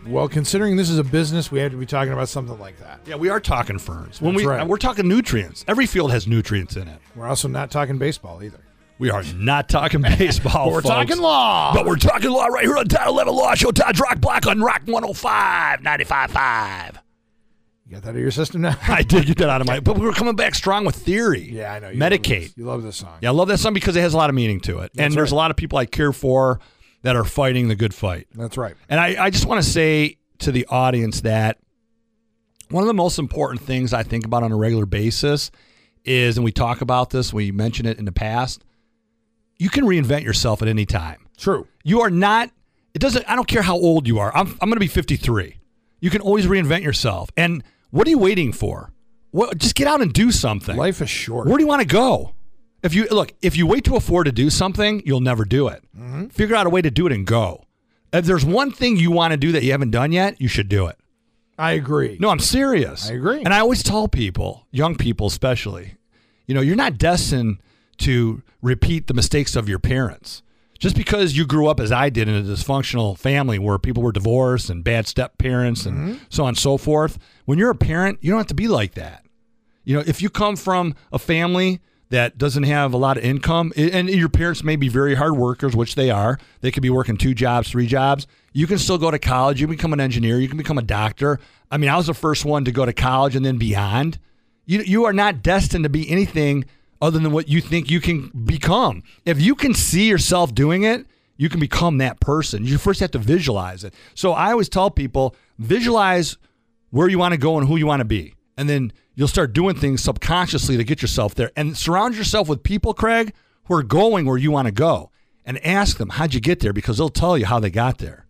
Well, considering this is a business, we have to be talking about something like that. Yeah, we are talking ferns. That's right. We're talking nutrients. Every field has nutrients in it. We're also not talking baseball either. We are not talking baseball, We're folks. talking law. But we're talking law right here on Todd 11 Law Show. Todd's Rock Block on Rock 105, 95.5. You got that out of your system now? I did get that out of my... But we're coming back strong with theory. Yeah, I know. Medicate. You love this song. Yeah, I love that song because it has a lot of meaning to it. And there's a lot of people I care for that are fighting the good fight. That's right. And I just want to say to the audience that one of the most important things I think about on a regular basis is, and we talk about this, we mentioned it in the past, you can reinvent yourself at any time. True. You are not, I don't care how old you are. I'm going to be 53. You can always reinvent yourself. And what are you waiting for? Just get out and do something. Life is short. Where do you want to go? If you wait to afford to do something, you'll never do it. Mm-hmm. Figure out a way to do it and go. If there's one thing you want to do that you haven't done yet, you should do it. I agree. No, I'm serious. I agree. And I always tell people, young people especially, you're not destined to repeat the mistakes of your parents. Just because you grew up as I did in a dysfunctional family where people were divorced and bad step parents and so on and so forth, when you're a parent, you don't have to be like that. If you come from a family that doesn't have a lot of income, and your parents may be very hard workers, which they are. They could be working 2 jobs, 3 jobs. You can still go to college. You can become an engineer. You can become a doctor. I mean, I was the first one to go to college and then beyond. You are not destined to be anything other than what you think you can become. If you can see yourself doing it, you can become that person. You first have to visualize it. So I always tell people, visualize where you want to go and who you want to be. And then you'll start doing things subconsciously to get yourself there. And surround yourself with people, Craig, who are going where you want to go. And ask them, how'd you get there? Because they'll tell you how they got there.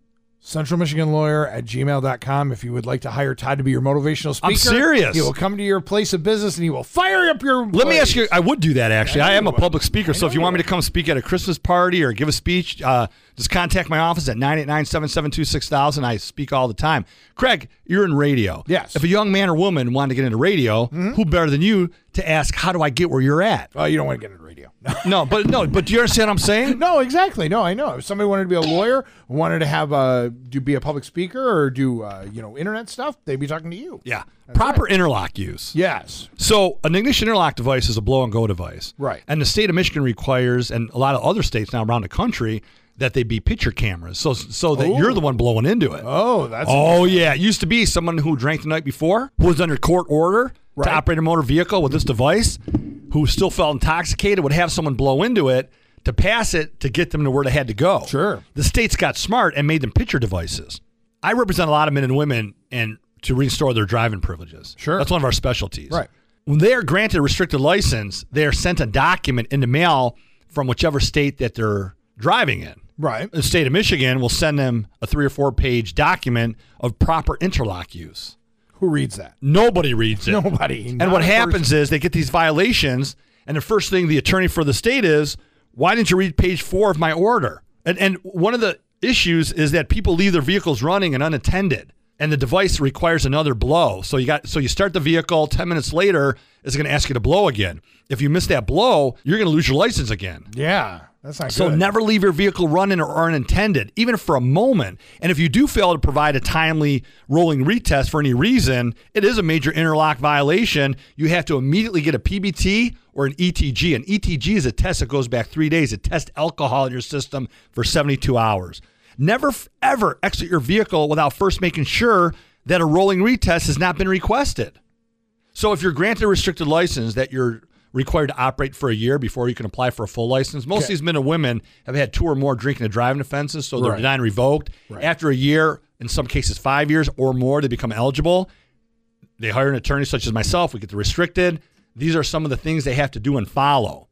CentralMichiganLawyer@gmail.com if you would like to hire Todd to be your motivational speaker. I'm serious. He will come to your place of business and he will fire up your Let me ask you, I would do that actually. I am a public speaker, so if you want me to come speak at a Christmas party or give a speech, just contact my office at 989-772-6000. I speak all the time. Craig, you're in radio. Yes. If a young man or woman wanted to get into radio, who better than you to ask, how do I get where you're at? Oh, you don't want to get into radio. No, but do you understand what I'm saying? No, exactly. No, I know. If somebody wanted to be a lawyer, wanted to have be a public speaker or do internet stuff, they'd be talking to you. Yeah. Proper interlock use. Yes. So an ignition interlock device is a blow and go device. Right. And the state of Michigan requires, and a lot of other states now around the country, that they be picture cameras, so that you're the one blowing into it. Oh, that's yeah. It used to be someone who drank the night before, who was under court order to operate a motor vehicle with this device, who still felt intoxicated, would have someone blow into it to pass it to get them to where they had to go. Sure. The states got smart and made them picture devices. I represent a lot of men and women and to restore their driving privileges. Sure. That's one of our specialties. Right. When they are granted a restricted license, they are sent a document in the mail from whichever state that they're driving in. Right. The state of Michigan will send them a 3 or 4 page document of proper interlock use. Who reads that? Nobody reads it. Nobody. And what happens is they get these violations, and the first thing the attorney for the state is, why didn't you read page 4 of my order? And one of the issues is that people leave their vehicles running and unattended, and the device requires another blow. So you start the vehicle, 10 minutes later, it's going to ask you to blow again. If you miss that blow, you're going to lose your license again. Yeah, that's not So good. never leave your vehicle running or unattended, even for a moment. And if you do fail to provide a timely rolling retest for any reason, it is a major interlock violation. You have to immediately get a PBT or an ETG. An ETG is a test that goes back 3 days. It tests alcohol in your system for 72 hours. Never, ever exit your vehicle without first making sure that a rolling retest has not been requested. So if you're granted a restricted license that you're required to operate for a year before you can apply for a full license. Most of these men and women have had 2 or more drinking and driving offenses, so they're denied and revoked. Right. After a year, in some cases 5 years or more, they become eligible. They hire an attorney such as myself. We get the restricted. These are some of the things they have to do and follow.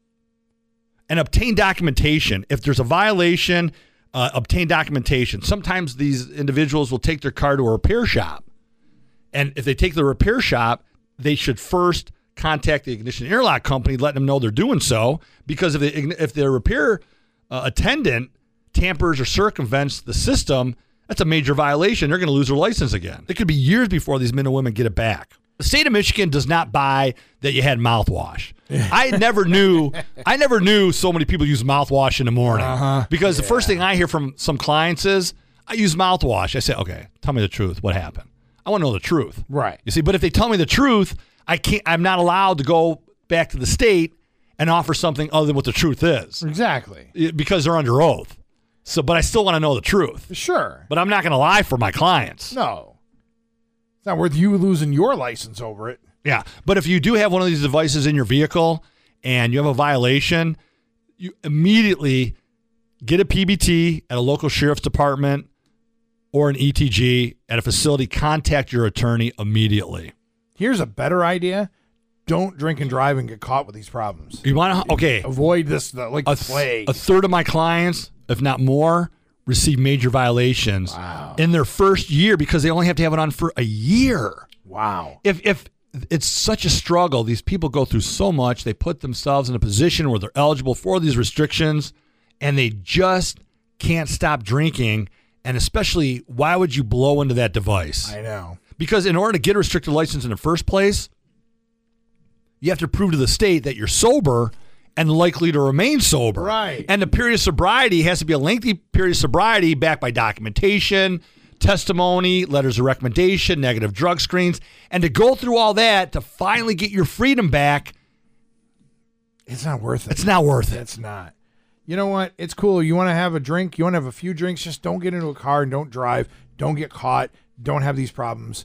And obtain documentation. If there's a violation, obtain documentation. Sometimes these individuals will take their car to a repair shop. And if they take the repair shop, they should first contact the ignition interlock company, let them know they're doing so, because if the repair attendant tampers or circumvents the system, that's a major violation. They're going to lose their license again. It could be years before these men and women get it back. The state of Michigan does not buy that you had mouthwash. I never knew so many people use mouthwash in the morning because the first thing I hear from some clients is, I use mouthwash. I say, okay, tell me the truth. What happened? I want to know the truth. Right. You see, but if they tell me the truth, I'm not allowed to go back to the state and offer something other than what the truth is. Exactly. Because they're under oath. So, but I still want to know the truth. Sure. But I'm not going to lie for my clients. No. It's not worth you losing your license over it. Yeah. But if you do have one of these devices in your vehicle and you have a violation, you immediately get a PBT at a local sheriff's department or an ETG at a facility. Contact your attorney immediately. Here's a better idea. Don't drink and drive and get caught with these problems. You want to, okay. Avoid this like the plague. A third of my clients, if not more, receive major violations in their first year because they only have to have it on for a year. Wow. If it's such a struggle, these people go through so much, they put themselves in a position where they're eligible for these restrictions and they just can't stop drinking. And especially, why would you blow into that device? I know. Because in order to get a restricted license in the first place, you have to prove to the state that you're sober and likely to remain sober. Right. And the period of sobriety has to be a lengthy period of sobriety backed by documentation, testimony, letters of recommendation, negative drug screens. And to go through all that to finally get your freedom back, it's not worth it. It's not worth it. It's not. You know what? It's cool. You want to have a drink? You want to have a few drinks? Just don't get into a car and don't drive. Don't get caught. Don't have these problems.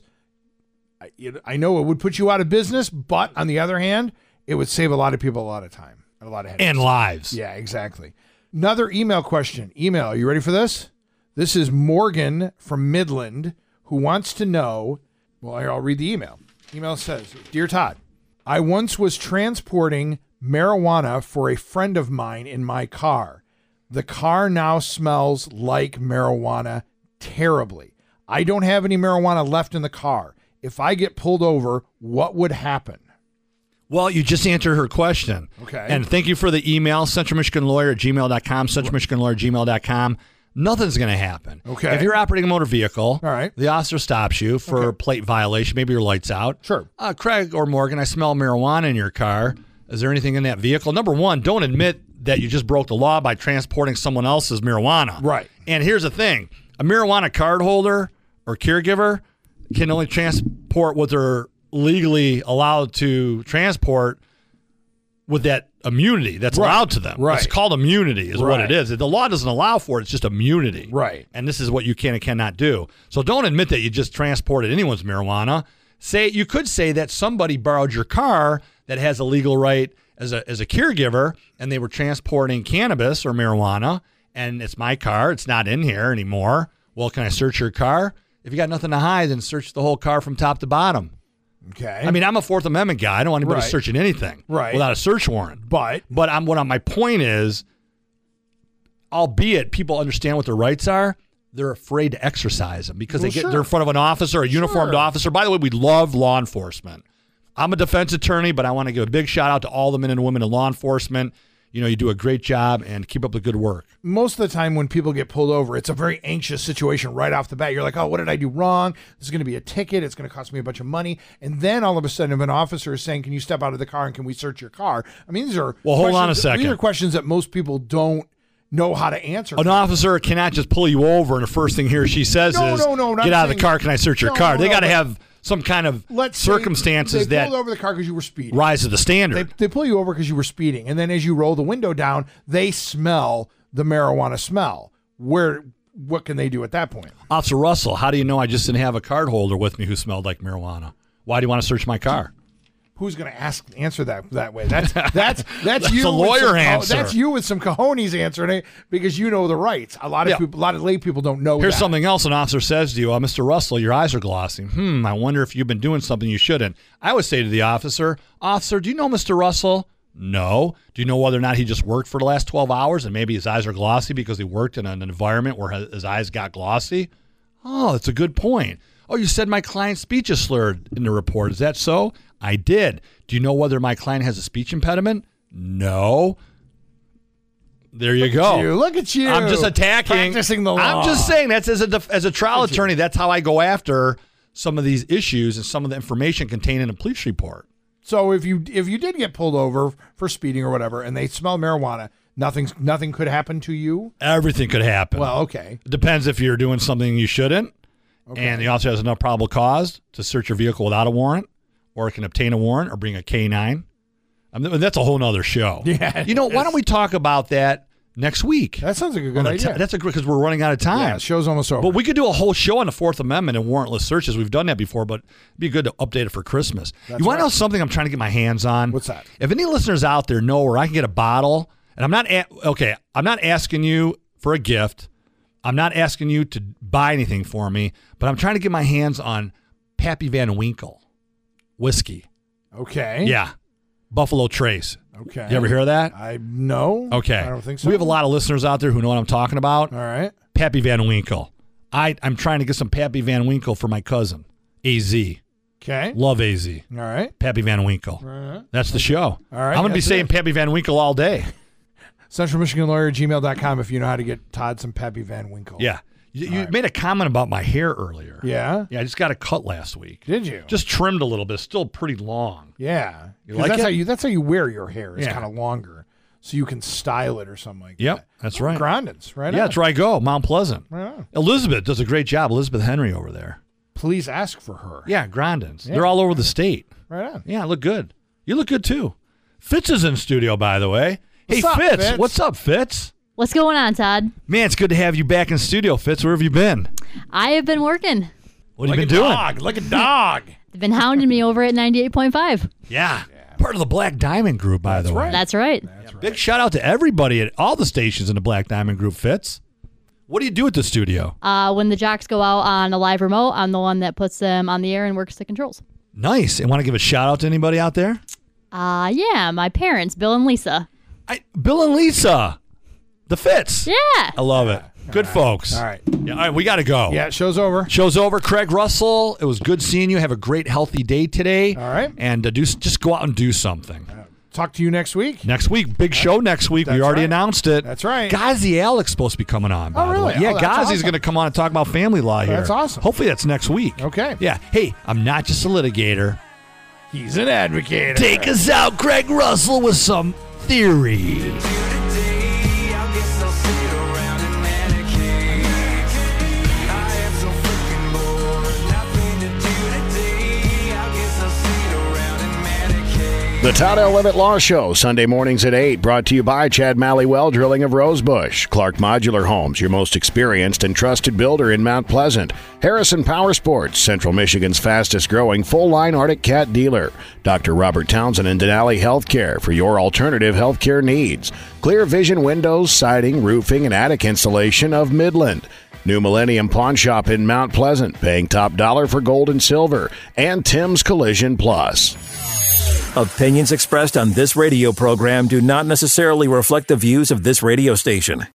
I know it would put you out of business, but on the other hand, it would save a lot of people a lot of time and a lot of headaches. And lives. Yeah, exactly. Another email question. Email. Are you ready for this? This is Morgan from Midland who wants to know. Well, I'll read the email. Email says, Dear Todd, I once was transporting marijuana for a friend of mine in my car. The car now smells like marijuana terribly. I don't have any marijuana left in the car. If I get pulled over, what would happen? Well, you just answered her question. Okay. And thank you for the email, centralmichiganlawyer@gmail.com, centralmichiganlawyer@gmail.com. Nothing's going to happen. Okay. If you're operating a motor vehicle, all right, the officer stops you for a plate violation, maybe your light's out. Sure. Craig or Morgan, I smell marijuana in your car. Is there anything in that vehicle? Number one, don't admit that you just broke the law by transporting someone else's marijuana. Right. And here's the thing. A marijuana card holder or caregiver can only transport what they're legally allowed to transport with that immunity that's allowed to them. Right. It's called immunity is what it is. The law doesn't allow for it. It's just immunity. Right. And this is what you can and cannot do. So don't admit that you just transported anyone's marijuana. You could say that somebody borrowed your car that has a legal right as a caregiver, and they were transporting cannabis or marijuana, and it's my car. It's not in here anymore. Well, can I search your car? If you got nothing to hide, then search the whole car from top to bottom. Okay. I mean, I'm a Fourth Amendment guy. I don't want anybody searching anything without a search warrant. But my point is, albeit people understand what their rights are, they're afraid to exercise them because they're in front of an officer, a uniformed officer. By the way, we love law enforcement. I'm a defense attorney, but I want to give a big shout out to all the men and women in law enforcement. You know, you do a great job and keep up the good work. Most of the time when people get pulled over, it's a very anxious situation right off the bat. You're like, oh, what did I do wrong? This is going to be a ticket. It's going to cost me a bunch of money. And then all of a sudden, if an officer is saying, can you step out of the car and can we search your car? I mean, these are hold on a second. These are questions that most people don't know how to answer. An officer cannot just pull you over and the first thing he or she says is, get out of the car, can I search your car? They got to have some kind of circumstances they that pulled over the car because you were speeding. Rise to the standard. They pull you over because you were speeding, and then as you roll the window down, they smell the marijuana smell. What can they do at that point? Officer Russell, how do you know I just didn't have a card holder with me who smelled like marijuana? Why do you want to search my car? Who's going to answer that way? That's you. A lawyer answer. That's you with some cojones answering it because you know the rights. A lot of people, a lot of lay people don't know. Here's something else an officer says to you, Mr. Russell, your eyes are glossy. I wonder if you've been doing something you shouldn't. I would say to the officer, do you know Mr. Russell? No. Do you know whether or not he just worked for the last 12 hours and maybe his eyes are glossy because he worked in an environment where his eyes got glossy? Oh, that's a good point. Oh, you said my client's speech is slurred in the report. Is that so? I did. Do you know whether my client has a speech impediment? No. There you go. Look at you. I'm just attacking. Practicing the law. I'm just saying that's as a trial attorney, that's how I go after some of these issues and some of the information contained in a police report. So if you did get pulled over for speeding or whatever and they smell marijuana, Nothing could happen to you. Everything could happen. Well, okay. It depends if you're doing something you shouldn't, and the officer has enough probable cause to search your vehicle without a warrant, or it can obtain a warrant or bring a K-9. I mean, that's a whole nother show. Yeah. Why don't we talk about that next week? That sounds like a good idea. That's because we're running out of time. Yeah, show's almost over. But we could do a whole show on the Fourth Amendment and warrantless searches. We've done that before, but it'd be good to update it for Christmas. You want to know something I'm trying to get my hands on? What's that? If any listeners out there know where I can get a bottle, and I'm not asking you for a gift. I'm not asking you to buy anything for me, but I'm trying to get my hands on Pappy Van Winkle whiskey. Okay. Yeah. Buffalo Trace. Okay. You ever hear of that? No. Okay. I don't think so. We have a lot of listeners out there who know what I'm talking about. All right. Pappy Van Winkle. I'm trying to get some Pappy Van Winkle for my cousin, AZ. Okay. Love AZ. All right. Pappy Van Winkle. All right. That's the show. All right. I'm going to be saying Pappy Van Winkle all day. CentralMichiganLawyer@gmail.com if you know how to get Todd some Pappy Van Winkle. Yeah. You made a comment about my hair earlier. Yeah? Yeah, I just got a cut last week. Did you? Just trimmed a little bit. Still pretty long. Yeah. You like that's it? That's how you wear your hair. It's Yeah. kind of longer. So you can style it or something like Yep, that. that's right. Grandin's, right? Yeah, on. that's where I go, Mount Pleasant. Right on. Elizabeth does a great job. Elizabeth Henry over there. Please ask for her. Yeah, Grandin's. They're all over the state. Right on. Yeah, look good. You look good too. Fitz is in studio, by the way. What's hey, up, Fitz. Fitz? What's up, Fitz? What's going on, Todd? Man, it's good to have you back in studio, Fitz. Where have you been? I have been working. What have you been doing? Like a dog. They've been hounding me over at 98.5. Yeah. Part of the Black Diamond Group, by the way. That's right. Big shout out to everybody at all the stations in the Black Diamond Group, Fitz. What do you do at the studio? When the jocks go out on a live remote, I'm the one that puts them on the air and works the controls. Nice. And want to give a shout out to anybody out there? Yeah, my parents, Bill and Lisa. Bill and Lisa. The Fitz. Yeah. I love it. Good folks. All right. Yeah, all right, we got to go. Yeah, show's over. Show's over. Craig Russell, it was good seeing you. Have a great, healthy day today. All right. And just go out and do something. Talk to you next week. Next week. Big show next week. We That's already right. announced it. That's right. Ghazi Alex supposed to be coming on, by Oh, the really? way. Yeah, Oh, that's Ghazi's awesome. going to come on and talk about family law here. That's awesome. Hopefully that's next week. Okay. Yeah. Hey, I'm not just a litigator. He's an advocate. Take us out, Craig Russell, with some theory. Today, I guess I'll sit around and medicate. I am so freaking bored, nothing to do today. I guess I'll sit around and medicate. The Todd L. Levitt Law Show, Sunday mornings at 8, brought to you by Chad Mallywell Drilling of Rosebush, Clark Modular Homes, your most experienced and trusted builder in Mount Pleasant, Harrison Power Sports, Central Michigan's fastest-growing full-line Arctic Cat dealer, Dr. Robert Townsend and Denali Healthcare for your alternative healthcare needs, Clear Vision Windows, Siding, Roofing, and Attic Installation of Midland, New Millennium Pawn Shop in Mount Pleasant, paying top dollar for gold and silver, and Tim's Collision Plus. Opinions expressed on this radio program do not necessarily reflect the views of this radio station.